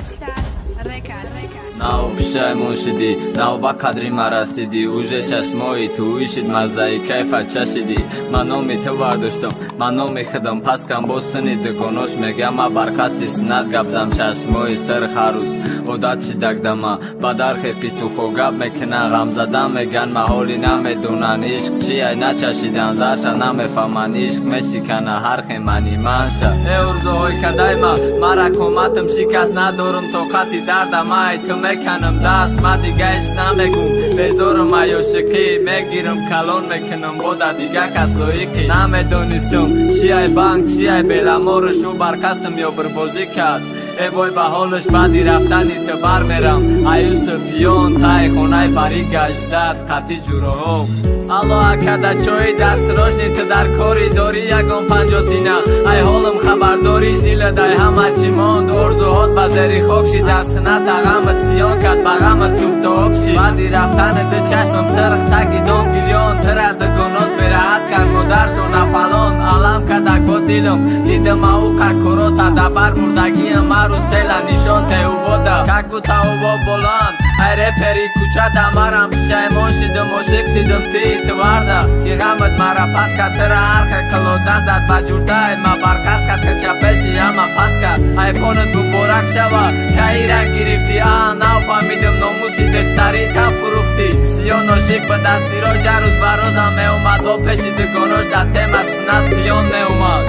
Нав пишаймон шидӣ, нав ба қадри ма расидӣ. Уже чашмои ту ишид маззаи кайфа чашидӣ. Ман номи ту вардоштам, ман номи худам паскам. Бо сини дугонош мегам ма бар қасди синат гапзам. Чашмои сир харӯз одат шидагдама. Ба дархи петухо гап мекина ғам задан меган. ма ҳоли намедонан ишқ чи ай начашидан. зарша намефаҳман ишқ мешикана ҳархи мани манша. орзуҳои кадай мара кӯматам шикаст. надорам тоқати дардам ай ту меканам даст. ма дига ишқ намегум безорам аёшикӣ. мегирам калон мекунам бо дар дига кас лоиқӣ. намедонистам чи ай банк чи ай беламоршу бар кастам ё бирбозӣ кард. вой ба ҳолаш баъди рафтани ту бармерам. аюсуф ён таи хонаи барӣ гаштад қати ҷуроҳо. алло акада чои дастрожни ту дар кори дорӣ. ягон 50 дина ай ҳолам хабардорӣ. дилад ай ҳама чӣ монд. орзуҳот ба зери хок шид. дар сината ғамат зиён кард ба ғамат суфта об шид. баъди рафтани ту чашмам сирх таки дом гирён. тира дугонот бераҳат кард модаршон афалон. алам кадак бо дилам дидам ау қакорота дабар мурдагиам. рӯз тела нишон теувода как бута уво боланд. ай репери кӯчада марам пишаймон шидам ошиқ шидам ти тварда. ки ғамат мара пас кард тира ҳархе қилода зад ба ҷурдай. ма барқас кард хича пеши ҳама пас кард. айфонат муборак шава каира гирифти. нав фаҳмидам номуси духтарӣ кам фурӯхтӣ. сиён ошиқ ба дастиро ҷарӯз ба рӯзам меомад. бо пеши дугонош дар тема синат биён меомад.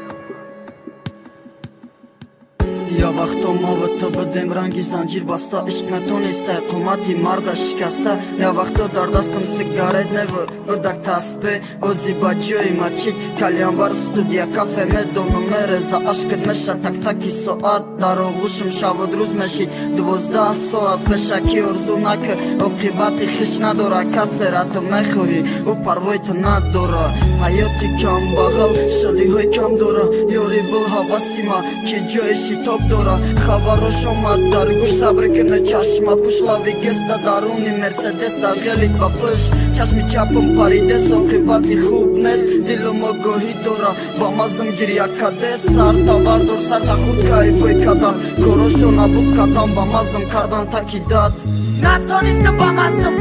Я вақто мо ва ту будем ранги занҷир баста. ишқ метонисте қумати марда шикаста. я вақто дар дастам сигарет неву будак таспе. ози ба ҷои мачид калянбар студия кафе. медонам мереза ашкат меша так таки соат. дар оғӯшам шавуд рӯз мешид 12 соат. пешаки орзу накӣ оқибати хиш надора. касера ту мехоҳӣ ӯ парвои ту надора. ҳаёти камбағал шодиҳои кам дора. ёри бул ҳаваси ма ки ҷои шитоб дора. хабарош омад дар гӯш сабр кина чашма пуш. лави геста даруни мерседес дар ғелик ба пуш. чашми чапам паридес оқибати хуб нест. дилум огоҳӣ дора ба мазам гирья кадес. сарта вардор сарта худ кайфои кадан. корошо набуд кадам ба мазам кардан таки дад. натонистам ба мазам